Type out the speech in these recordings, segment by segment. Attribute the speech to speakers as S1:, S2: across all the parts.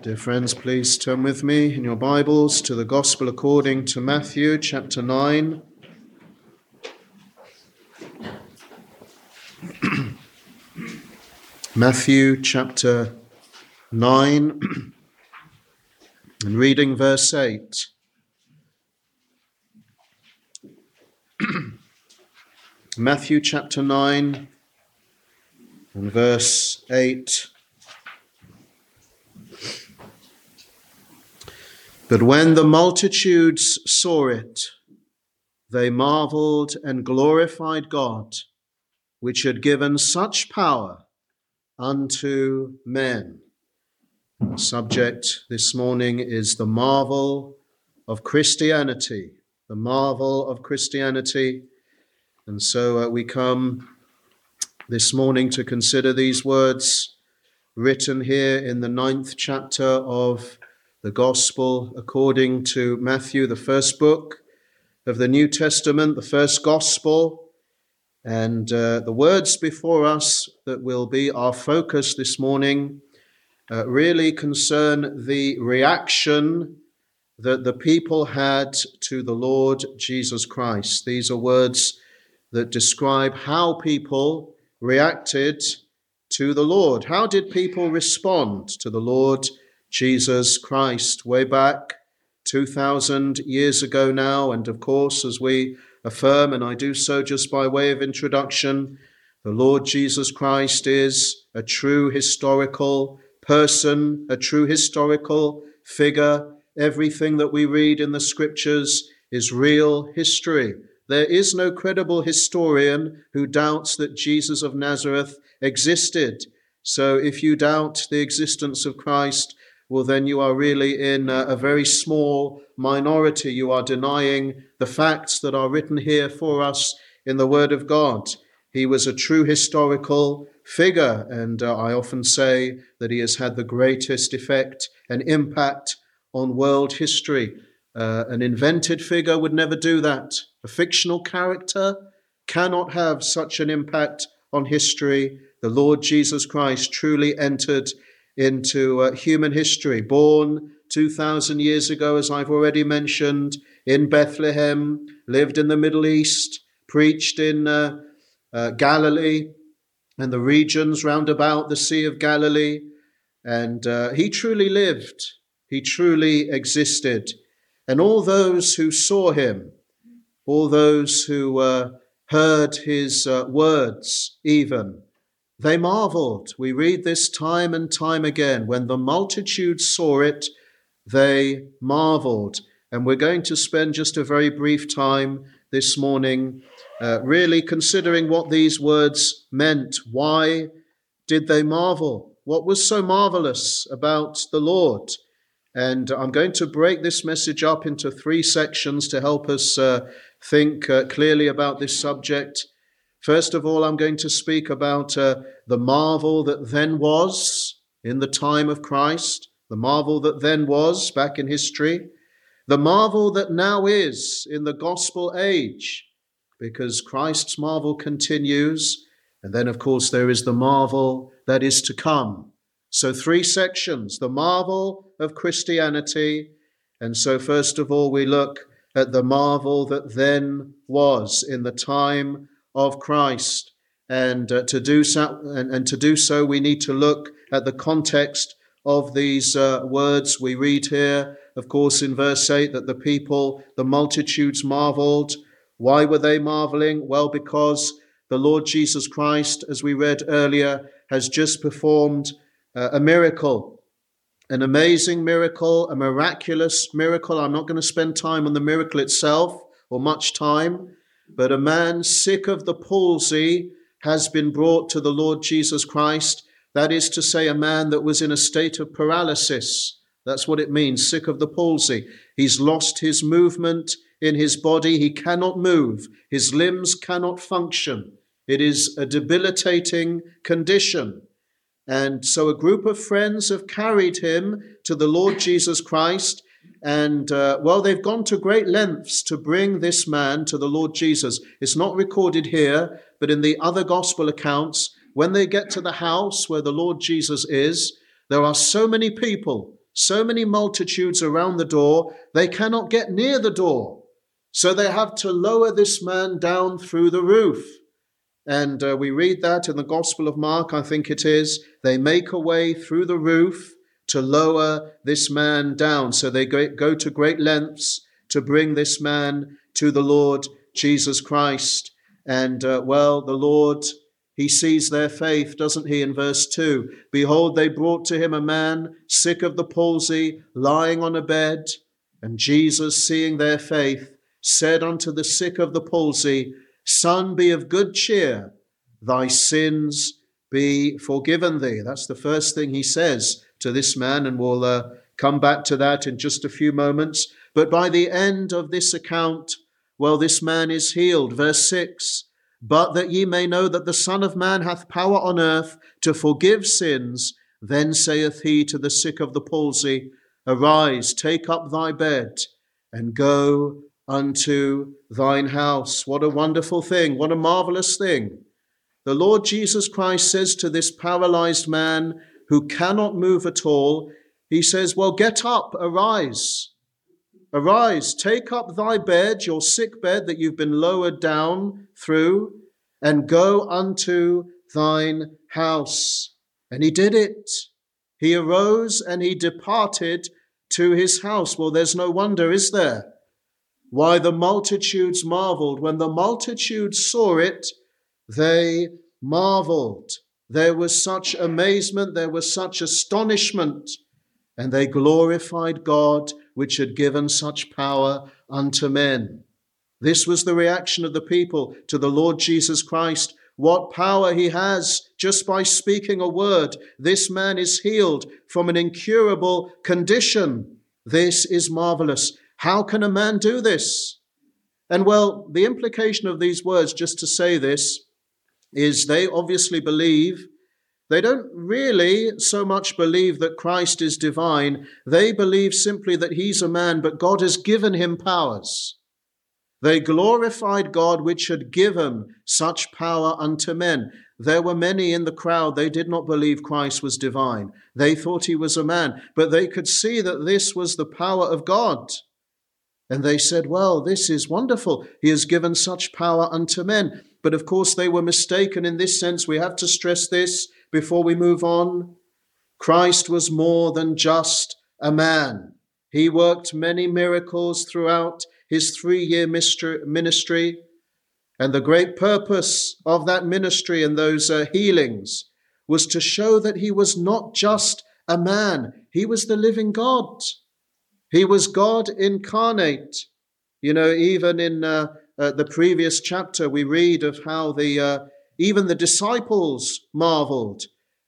S1: Dear friends, please turn with me in your Bibles to the Gospel according to Matthew chapter 9. Matthew chapter 9 and reading verse 8. Matthew chapter 9 and verse 8. But when the multitudes saw it, they marveled and glorified God, which had given such power unto men. The subject this morning is the marvel of Christianity. The marvel of Christianity. And so we come this morning to consider these words written here in the 9th chapter of the Gospel according to Matthew, the first book of the New Testament, the first Gospel. And the words before us that will be our focus this morning really concern the reaction that the people had to the Lord Jesus Christ. These are words that describe how people reacted to the Lord. How did people respond to the Lord Jesus Christ way back 2,000 years ago now? And of course, as we affirm, and I do so just by way of introduction, the Lord Jesus Christ is a true historical person, a true historical figure. Everything that we read in the scriptures is real history. There is no credible historian who doubts that Jesus of Nazareth existed. So if you doubt the existence of Christ, well, then you are really in a very small minority. You are denying the facts that are written here for us in the Word of God. He was a true historical figure, and I often say that he has had the greatest effect and impact on world history. An invented figure would never do that. A fictional character cannot have such an impact on history. The Lord Jesus Christ truly entered into human history, born 2,000 years ago, as I've already mentioned, in Bethlehem, lived in the Middle East, preached in Galilee and the regions round about the Sea of Galilee. And he truly lived, he truly existed. And all those who saw him, all those who heard his words even, they marveled. We read this time and time again. When the multitudes saw it, they marveled. And we're going to spend just a very brief time this morning really considering what these words meant. Why did they marvel? What was so marvelous about the Lord? And I'm going to break this message up into 3 sections to help us think clearly about this subject. First of all, I'm going to speak about the marvel that then was in the time of Christ, the marvel that then was back in history, the marvel that now is in the gospel age, because Christ's marvel continues. And then, of course, there is the marvel that is to come. So 3 sections, the marvel of Christianity. And so first of all, we look at the marvel that then was in the time of Christ. And to do so, we need to look at the context of these words we read here. Of course, in verse 8, that the multitudes marveled. Why were they marveling? Well, because the Lord Jesus Christ, as we read earlier, has just performed a miracle, an amazing miracle, a miraculous miracle. I'm not going to spend time on the miracle itself or much time, but a man sick of the palsy has been brought to the Lord Jesus Christ. That is to say, a man that was in a state of paralysis. That's what it means, sick of the palsy. He's lost his movement in his body. He cannot move. His limbs cannot function. It is a debilitating condition. And so a group of friends have carried him to the Lord Jesus Christ. And, they've gone to great lengths to bring this man to the Lord Jesus. It's not recorded here, but in the other gospel accounts, when they get to the house where the Lord Jesus is, there are so many people so many multitudes around the door, they cannot get near the door. So they have to lower this man down through the roof. And we read that in the Gospel of Mark, I think it is. They make a way through the roof to lower this man down. So they go to great lengths to bring this man to the Lord Jesus Christ. And the Lord, he sees their faith, doesn't he, in verse 2? Behold, they brought to him a man sick of the palsy, lying on a bed. And Jesus, seeing their faith, said unto the sick of the palsy, Son, be of good cheer, thy sins be forgiven thee. That's the first thing he says to this man, and we'll come back to that in just a few moments. But by the end of this account, this man is healed. Verse 6, but that ye may know that the Son of Man hath power on earth to forgive sins, then saith he to the sick of the palsy, Arise, take up thy bed, and go unto thine house. What a wonderful thing. What a marvelous thing. The Lord Jesus Christ says to this paralyzed man who cannot move at all, he says, get up, arise. Arise, take up thy bed, your sick bed that you've been lowered down through, and go unto thine house. And he did it. He arose and he departed to his house. There's no wonder, is there? Why the multitudes marveled. When the multitudes saw it, they marveled. There was such amazement, there was such astonishment, and they glorified God, which had given such power unto men. This was the reaction of the people to the Lord Jesus Christ. What power he has just by speaking a word. This man is healed from an incurable condition. This is marvelous. How can a man do this? And the implication of these words, just to say this, is they obviously believe. They don't really so much believe that Christ is divine. They believe simply that he's a man, but God has given him powers. They glorified God, which had given such power unto men. There were many in the crowd, they did not believe Christ was divine. They thought he was a man, but they could see that this was the power of God. And they said, this is wonderful. He has given such power unto men. But of course, they were mistaken in this sense. We have to stress this before we move on. Christ was more than just a man. He worked many miracles throughout his 3-year ministry. And the great purpose of that ministry and those healings was to show that he was not just a man. He was the living God. He was God incarnate. Even in the previous chapter, we read of how even the disciples marveled.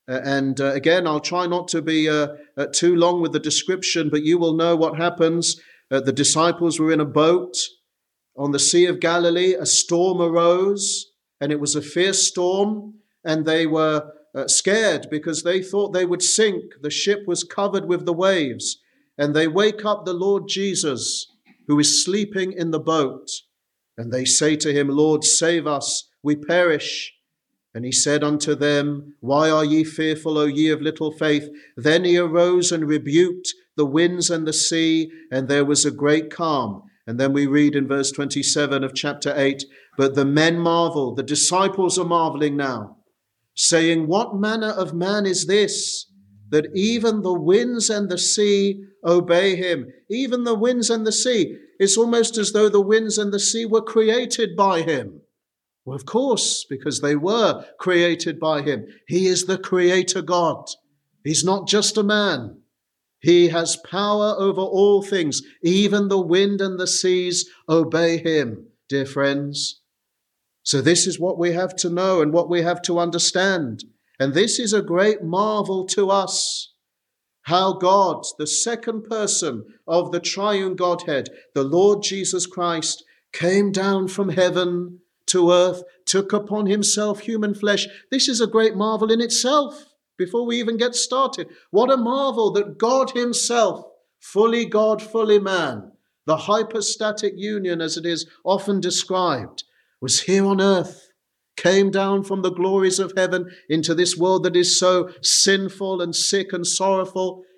S1: Again, I'll try not to be too long with the description, but you will know what happens. The disciples were in a boat on the Sea of Galilee. A storm arose, and it was a fierce storm, and they were scared because they thought they would sink. The ship was covered with the waves. And they wake up the Lord Jesus, who is sleeping in the boat. And they say to him, Lord, save us, we perish. And he said unto them, Why are ye fearful, O ye of little faith? Then he arose and rebuked the winds and the sea, and there was a great calm. And then we read in verse 27 of chapter 8, But the men marvel, the disciples are marveling now, saying, What manner of man is this, that even the winds and the sea obey him? Even the winds and the sea. It's almost as though the winds and the sea were created by him. Well, of course, because they were created by him. He is the creator God. He's not just a man. He has power over all things. Even the wind and the seas obey him, dear friends. So this is what we have to know and what we have to understand. And this is a great marvel to us, how God, the second person of the triune Godhead, the Lord Jesus Christ, came down from heaven to earth, took upon himself human flesh. This is a great marvel in itself, before we even get started. What a marvel that God himself, fully God, fully man, the hypostatic union as it is often described, was here on earth, came down from the glories of heaven into this world that is so sinful and sick and sorrowful.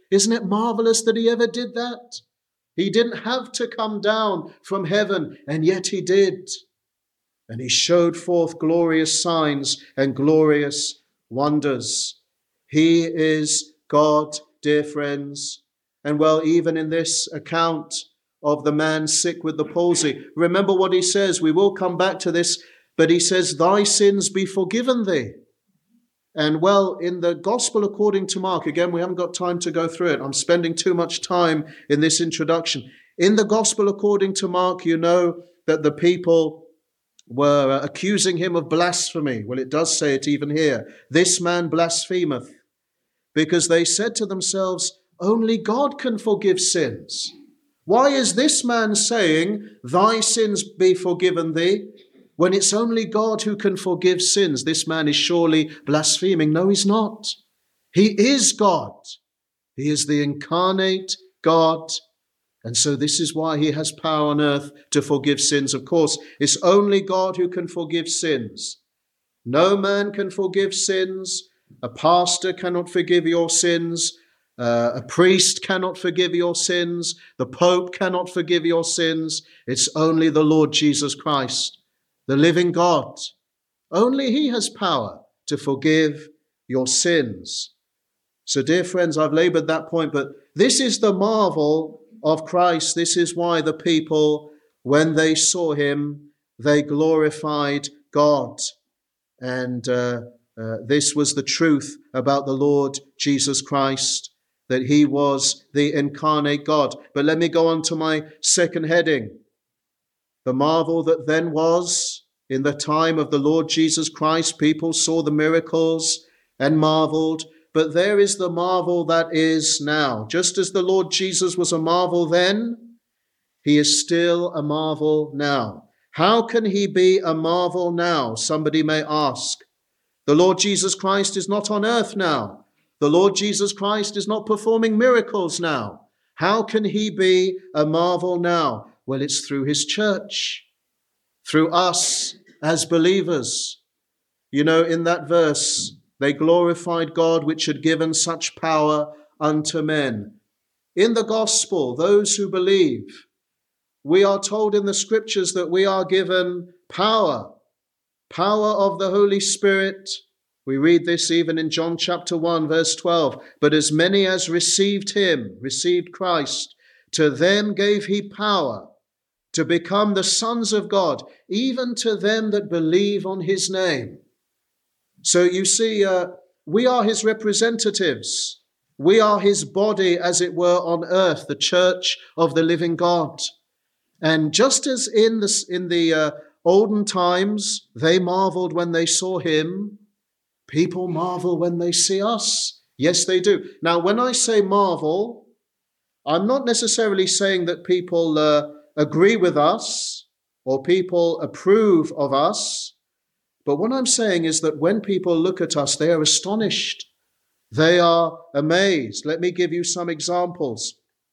S1: Isn't it marvelous that he ever did that? He didn't have to come down from heaven, and yet he did. And he showed forth glorious signs and glorious wonders. He is God, dear friends. And well, even in this account of the man sick with the palsy, remember what he says. We will come back to this, but he says, thy sins be forgiven thee. And well, in the Gospel according to Mark, again, we haven't got time to go through it. I'm spending too much time in this introduction. In the Gospel according to Mark, you know that the people were accusing him of blasphemy. Well, it does say it even here. This man blasphemeth, because they said to themselves, only God can forgive sins. Why is this man saying, thy sins be forgiven thee, when it's only God who can forgive sins? This man is surely blaspheming. No, he's not. He is God. He is the incarnate God. And so this is why he has power on earth to forgive sins. Of course, it's only God who can forgive sins. No man can forgive sins. A pastor cannot forgive your sins. A priest cannot forgive your sins. The Pope cannot forgive your sins. It's only the Lord Jesus Christ, the living God. Only he has power to forgive your sins. So, dear friends, I've labored that point, but this is the marvel of Christ. This is why the people, when they saw him, they glorified God. And this was the truth about the Lord Jesus Christ, that he was the incarnate God. But let me go on to my second heading. The marvel that then was in the time of the Lord Jesus Christ. People saw the miracles and marveled. But there is the marvel that is now. Just as the Lord Jesus was a marvel then, he is still a marvel now. How can he be a marvel now? Somebody may ask. The Lord Jesus Christ is not on earth now. The Lord Jesus Christ is not performing miracles now. How can he be a marvel now? Well, it's through his church, through us as believers. You know, in that verse, they glorified God which had given such power unto men. In the gospel, those who believe, we are told in the scriptures that we are given power of the Holy Spirit. We read this even in John chapter 1, verse 12. But as many as received him, received Christ, to them gave he power to become the sons of God, even to them that believe on his name. So you see, we are his representatives. We are his body, as it were, on earth, the church of the living God. And just as in the olden times, they marveled when they saw him, people marvel when they see us. Yes, they do. Now, when I say marvel, I'm not necessarily saying that people agree with us or people approve of us. But what I'm saying is that when people look at us, they are astonished. They are amazed. Let me give you some examples.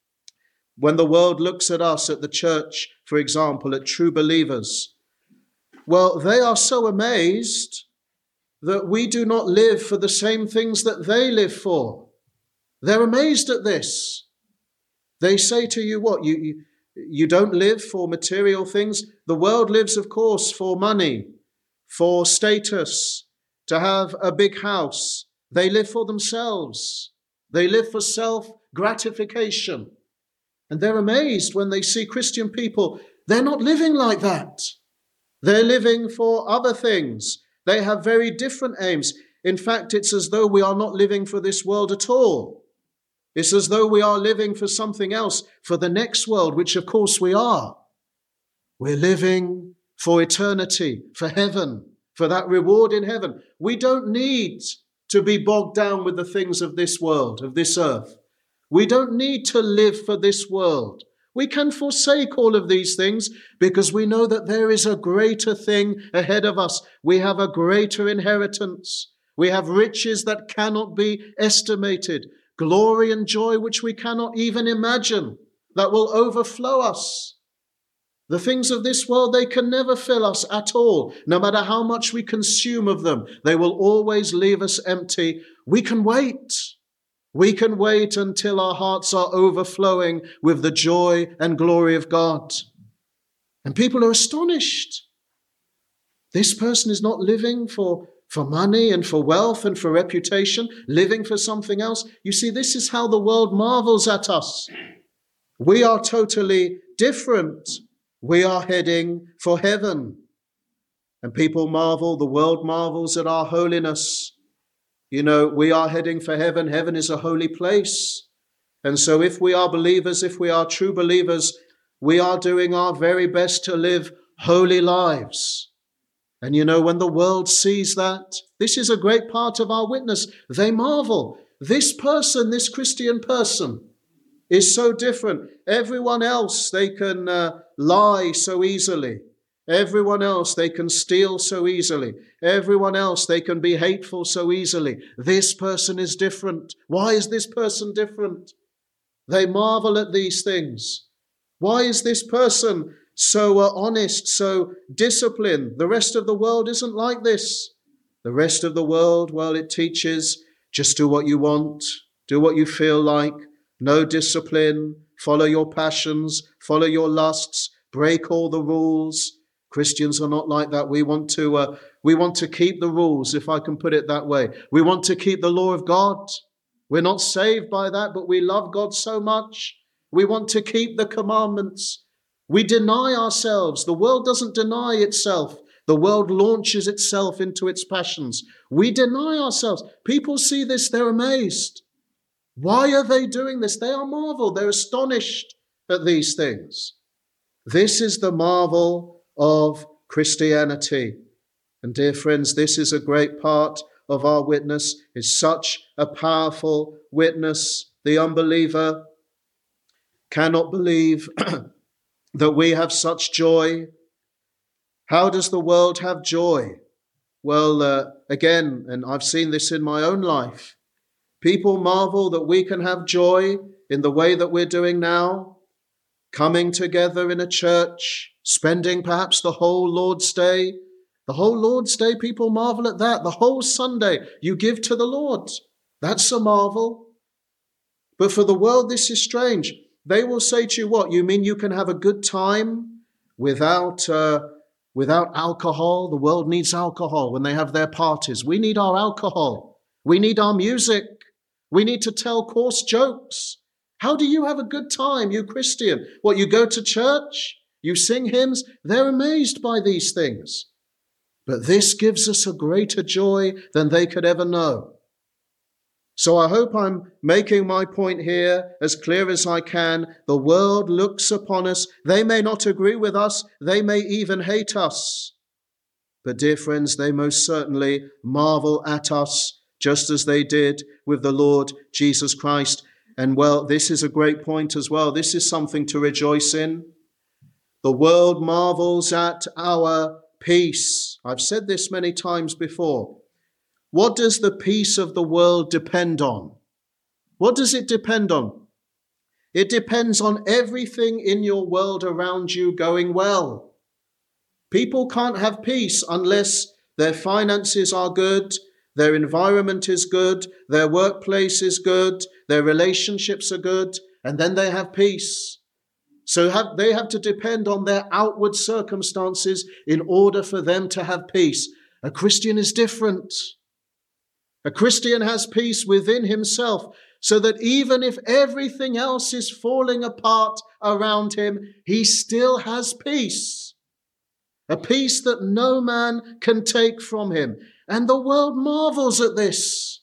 S1: When the world looks at us, at the church, for example, at true believers, well, they are so amazed that we do not live for the same things that they live for. They're amazed at this. They say to you, what? You don't live for material things? The world lives, of course, for money, for status, to have a big house. They live for themselves. They live for self-gratification. And they're amazed when they see Christian people. They're not living like that. They're living for other things. They have very different aims. In fact, it's as though we are not living for this world at all. It's as though we are living for something else, for the next world, which of course we are. We're living for eternity, for heaven, for that reward in heaven. We don't need to be bogged down with the things of this world, of this earth. We don't need to live for this world. We can forsake all of these things because we know that there is a greater thing ahead of us. We have a greater inheritance. We have riches that cannot be estimated, glory and joy which we cannot even imagine, that will overflow us. The things of this world, they can never fill us at all. No matter how much we consume of them, they will always leave us empty. We can wait. We can wait until our hearts are overflowing with the joy and glory of God. And people are astonished. This person is not living for money and for wealth and for reputation, living for something else. You see, this is how the world marvels at us. We are totally different. We are heading for heaven. And people marvel, the world marvels at our holiness. You know, we are heading for heaven. Heaven is a holy place. And so if we are believers, if we are true believers, we are doing our very best to live holy lives. And you know, when the world sees that, this is a great part of our witness. They marvel. This person, this Christian person, is so different. Everyone else, they can lie so easily. Everyone else, they can steal so easily. Everyone else, they can be hateful so easily. This person is different. Why is this person different? They marvel at these things. Why is this person so honest, so disciplined? The rest of the world isn't like this. The rest of the world, well, it teaches just do what you want, do what you feel like, no discipline, follow your passions, follow your lusts, break all the rules. Christians are not like that. We want to keep the rules, if I can put it that way. We want to keep the law of God. We're not saved by that, but we love God so much. We want to keep the commandments. We deny ourselves. The world doesn't deny itself. The world launches itself into its passions. We deny ourselves. People see this, they're amazed. Why are they doing this? They are marveled. They're astonished at these things. This is the marvel of Christianity. And dear friends, this is a great part of our witness. It's such a powerful witness. The unbeliever cannot believe that we have such joy. How does the world have joy? Well, again, and I've seen this in my own life, people marvel that we can have joy in the way that we're doing now, coming together in a church, spending perhaps the whole Lord's Day. The whole Lord's Day, people marvel at that. The whole Sunday you give to the Lord. That's a marvel. But for the world, this is strange. They will say to you, what? You mean you can have a good time without alcohol? The world needs alcohol when they have their parties. We need our alcohol. We need our music. We need to tell coarse jokes. How do you have a good time, you Christian? What, you go to church? You sing hymns? They're amazed by these things. But this gives us a greater joy than they could ever know. So I hope I'm making my point here as clear as I can. The world looks upon us. They may not agree with us. They may even hate us. But dear friends, they most certainly marvel at us, just as they did with the Lord Jesus Christ. And well, this is a great point as well. This is something to rejoice in. The world marvels at our peace. I've said this many times before. What does the peace of the world depend on? What does it depend on? It depends on everything in your world around you going well. People can't have peace unless their finances are good, their environment is good, their workplace is good, their relationships are good, and then they have peace. So they have to depend on their outward circumstances in order for them to have peace. A Christian is different. A Christian has peace within himself, so that even if everything else is falling apart around him, he still has peace. A peace that no man can take from him. And the world marvels at this.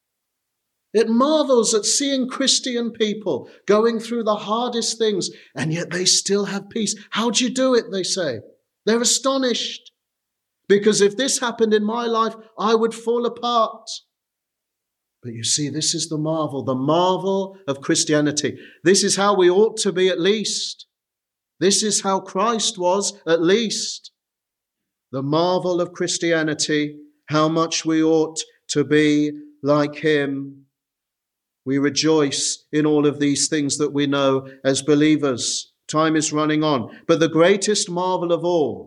S1: It marvels at seeing Christian people going through the hardest things, and yet they still have peace. How'd you do it, they say. They're astonished. Because if this happened in my life, I would fall apart. But you see, this is the marvel of Christianity. This is how we ought to be at least. This is how Christ was at least. The marvel of Christianity, how much we ought to be like him. We rejoice in all of these things that we know as believers. Time is running on. But the greatest marvel of all,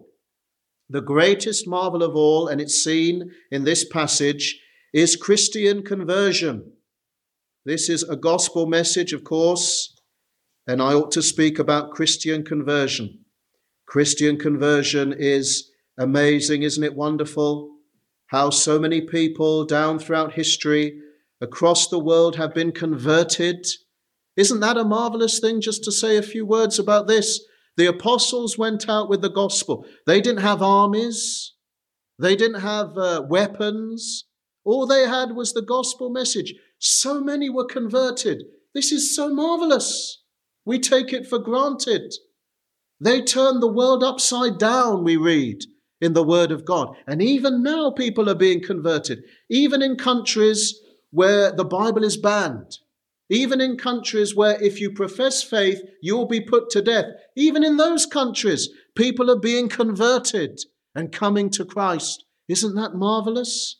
S1: and it's seen in this passage, is Christian conversion. This is a gospel message, of course, and I ought to speak about Christian conversion. Christian conversion is amazing, isn't it wonderful? How so many people down throughout history, across the world, have been converted. Isn't that a marvelous thing, just to say a few words about this? The apostles went out with the gospel. They didn't have armies. They didn't have weapons. All they had was the gospel message. So many were converted. This is so marvelous. We take it for granted. They turned the world upside down, we read in the Word of God. And even now people are being converted, even in countries where the Bible is banned, even in countries where if you profess faith, you'll be put to death. Even in those countries, people are being converted and coming to Christ. Isn't that marvelous?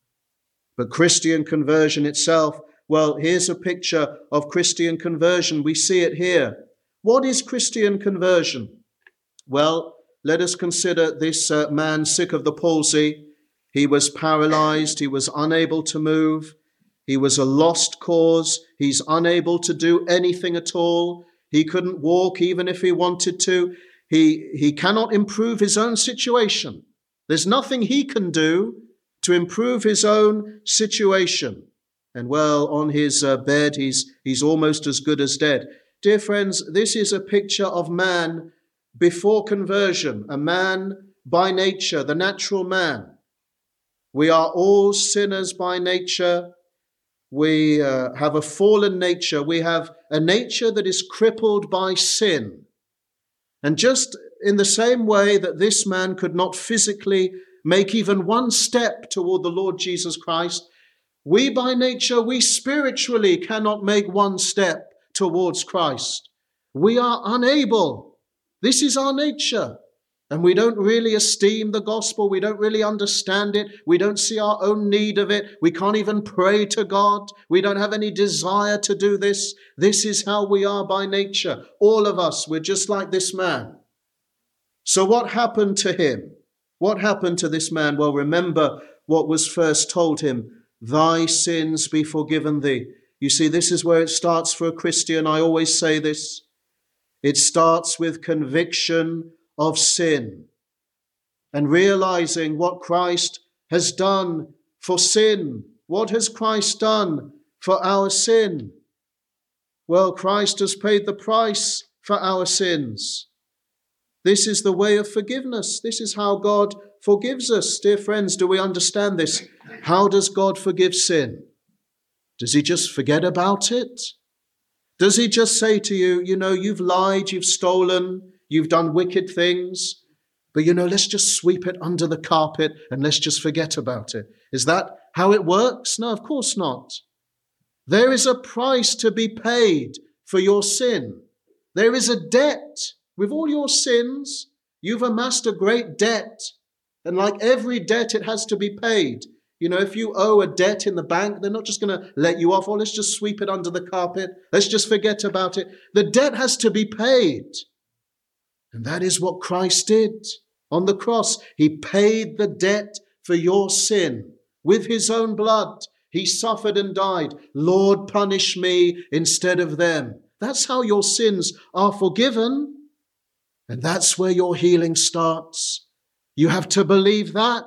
S1: But Christian conversion itself, well, here's a picture of Christian conversion. We see it here. What is Christian conversion? Well, let us consider this man sick of the palsy. He was paralyzed. He was unable to move. He was a lost cause. He's unable to do anything at all. He couldn't walk even if he wanted to. He cannot improve his own situation. There's nothing he can do to improve his own situation. And well, on his bed, he's almost as good as dead. Dear friends, this is a picture of man before conversion, a man by nature, the natural man. We are all sinners by nature. We have a fallen nature. We have a nature that is crippled by sin. And just in the same way that this man could not physically make even one step toward the Lord Jesus Christ, we by nature, we spiritually cannot make one step towards Christ. We are unable. This is our nature. And we don't really esteem the gospel. We don't really understand it. We don't see our own need of it. We can't even pray to God. We don't have any desire to do this. This is how we are by nature. All of us, we're just like this man. So what happened to him? What happened to this man? Well, remember what was first told him. Thy sins be forgiven thee. You see, this is where it starts for a Christian. I always say this. It starts with conviction of sin and realizing what Christ has done for sin. What has Christ done for our sin? Well, Christ has paid the price for our sins. This is the way of forgiveness. This is how God forgives us. Dear friends, do we understand this? How does God forgive sin? Does he just forget about it? Does he just say to you, you've lied, you've stolen, you've done wicked things, but let's just sweep it under the carpet and let's just forget about it? Is that how it works? No, of course not. There is a price to be paid for your sin. There is a debt. With all your sins, you've amassed a great debt. And like every debt, it has to be paid. If you owe a debt in the bank, they're not just going to let you off. Let's just sweep it under the carpet. Let's just forget about it. The debt has to be paid. And that is what Christ did on the cross. He paid the debt for your sin with his own blood. He suffered and died. Lord, punish me instead of them. That's how your sins are forgiven. And that's where your healing starts. You have to believe that.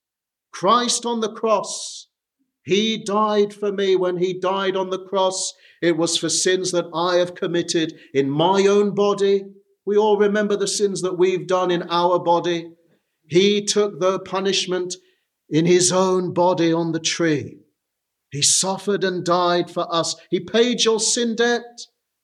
S1: Christ on the cross, he died for me. When he died on the cross, it was for sins that I have committed in my own body. We all remember the sins that we've done in our body. He took the punishment in his own body on the tree. He suffered and died for us. He paid your sin debt.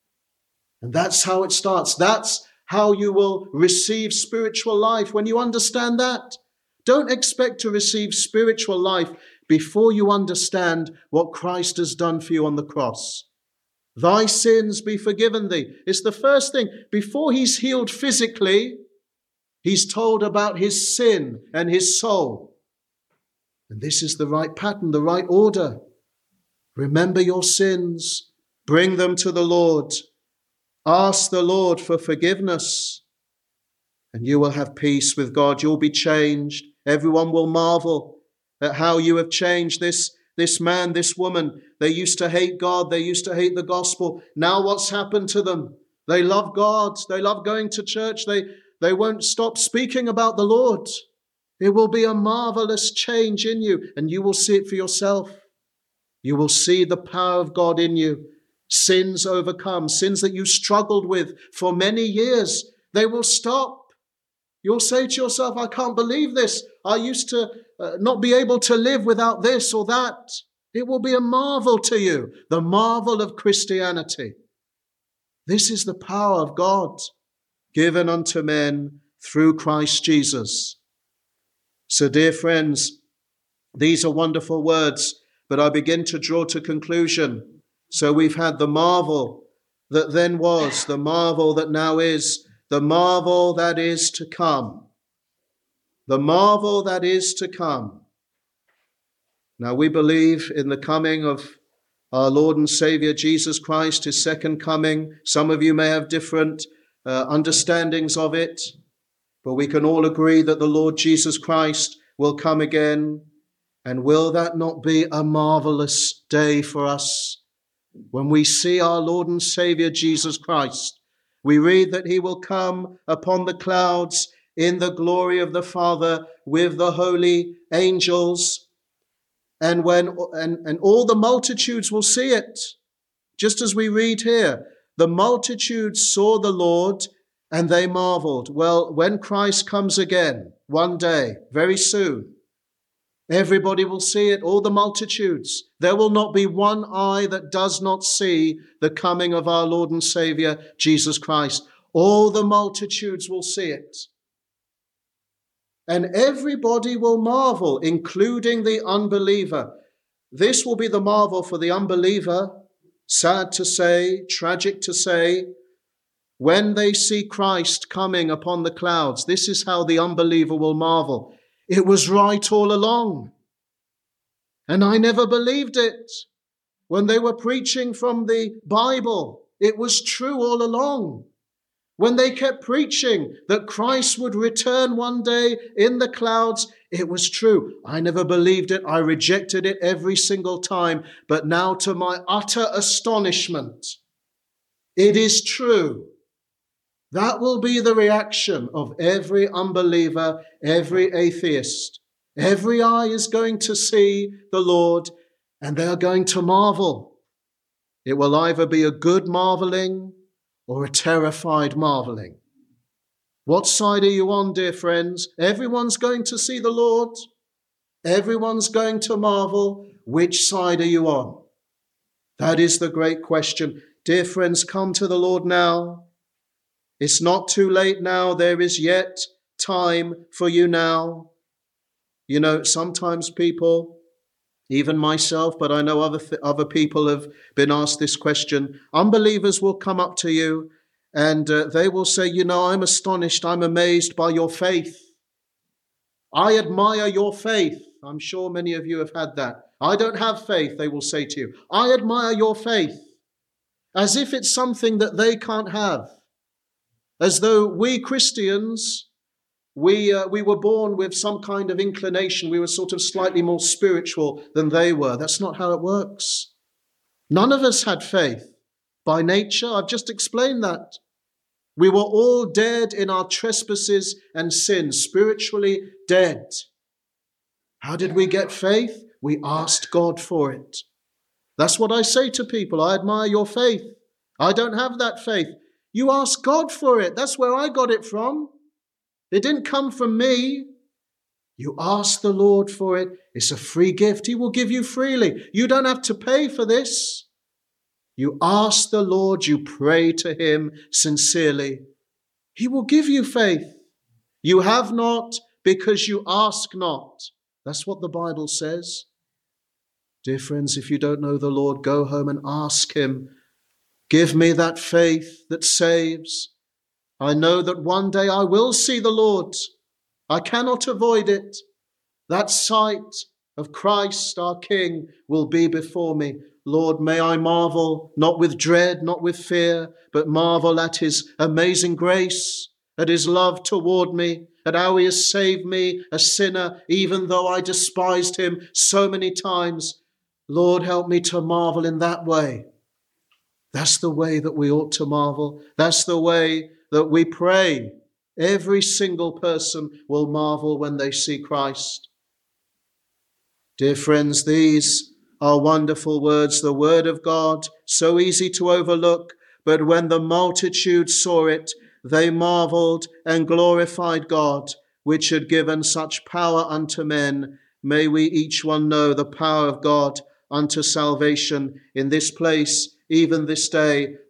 S1: And that's how it starts. That's how you will receive spiritual life when you understand that. Don't expect to receive spiritual life before you understand what Christ has done for you on the cross. Thy sins be forgiven thee. It's the first thing. Before he's healed physically, he's told about his sin and his soul. And this is the right pattern, the right order. Remember your sins. Bring them to the Lord. Ask the Lord for forgiveness. And you will have peace with God. You'll be changed. Everyone will marvel at how you have changed. This this man, this woman, they used to hate God. They used to hate the gospel. Now what's happened to them? They love God. They love going to church. They won't stop speaking about the Lord. It will be a marvelous change in you, and you will see it for yourself. You will see the power of God in you. Sins overcome, sins that you struggled with for many years, they will stop. You'll say to yourself, I can't believe this. I used to not be able to live without this or that. It will be a marvel to you, the marvel of Christianity. This is the power of God given unto men through Christ Jesus. So, dear friends, these are wonderful words, but I begin to draw to conclusion. So we've had the marvel that then was, the marvel that now is, the marvel that is to come. The marvel that is to come. Now we believe in the coming of our Lord and Savior Jesus Christ, his second coming. Some of you may have different understandings of it, but we can all agree that the Lord Jesus Christ will come again. And will that not be a marvelous day for us? When we see our Lord and Savior Jesus Christ, we read that he will come upon the clouds in the glory of the Father with the holy angels. And all the multitudes will see it. Just as we read here, the multitudes saw the Lord and they marveled. Well, when Christ comes again, one day, very soon, everybody will see it, all the multitudes. There will not be one eye that does not see the coming of our Lord and Savior, Jesus Christ. All the multitudes will see it. And everybody will marvel, including the unbeliever. This will be the marvel for the unbeliever, sad to say, tragic to say. When they see Christ coming upon the clouds, this is how the unbeliever will marvel. It was right all along. And I never believed it. When they were preaching from the Bible, it was true all along. When they kept preaching that Christ would return one day in the clouds, it was true. I never believed it. I rejected it every single time. But now, to my utter astonishment, it is true. That will be the reaction of every unbeliever, every atheist. Every eye is going to see the Lord, and they are going to marvel. It will either be a good marveling or a terrified marveling. What side are you on, dear friends? Everyone's going to see the Lord. Everyone's going to marvel. Which side are you on? That is the great question. Dear friends, come to the Lord now. It's not too late now. There is yet time for you now. You know, sometimes people, even myself, but I know other people have been asked this question. Unbelievers will come up to you and they will say, you know, I'm astonished, I'm amazed by your faith. I admire your faith. I'm sure many of you have had that. I don't have faith, they will say to you. I admire your faith. As if it's something that they can't have. As though we Christians, we were born with some kind of inclination. We were sort of slightly more spiritual than they were. That's not how it works. None of us had faith by nature. I've just explained that. We were all dead in our trespasses and sins, spiritually dead. How did we get faith? We asked God for it. That's what I say to people. I admire your faith. I don't have that faith. You ask God for it. That's where I got it from. It didn't come from me. You ask the Lord for it. It's a free gift. He will give you freely. You don't have to pay for this. You ask the Lord, you pray to him sincerely. He will give you faith. You have not because you ask not. That's what the Bible says. Dear friends, if you don't know the Lord, go home and ask him. Give me that faith that saves. I know that one day I will see the Lord. I cannot avoid it. That sight of Christ, our King, will be before me. Lord, may I marvel, not with dread, not with fear, but marvel at his amazing grace, at his love toward me, at how he has saved me, a sinner, even though I despised him so many times. Lord, help me to marvel in that way. That's the way that we ought to marvel. That's the way that we pray. Every single person will marvel when they see Christ. Dear friends, these are wonderful words, the word of God, so easy to overlook. But when the multitude saw it, they marveled and glorified God, which had given such power unto men. May we each one know the power of God unto salvation in this place, even this day,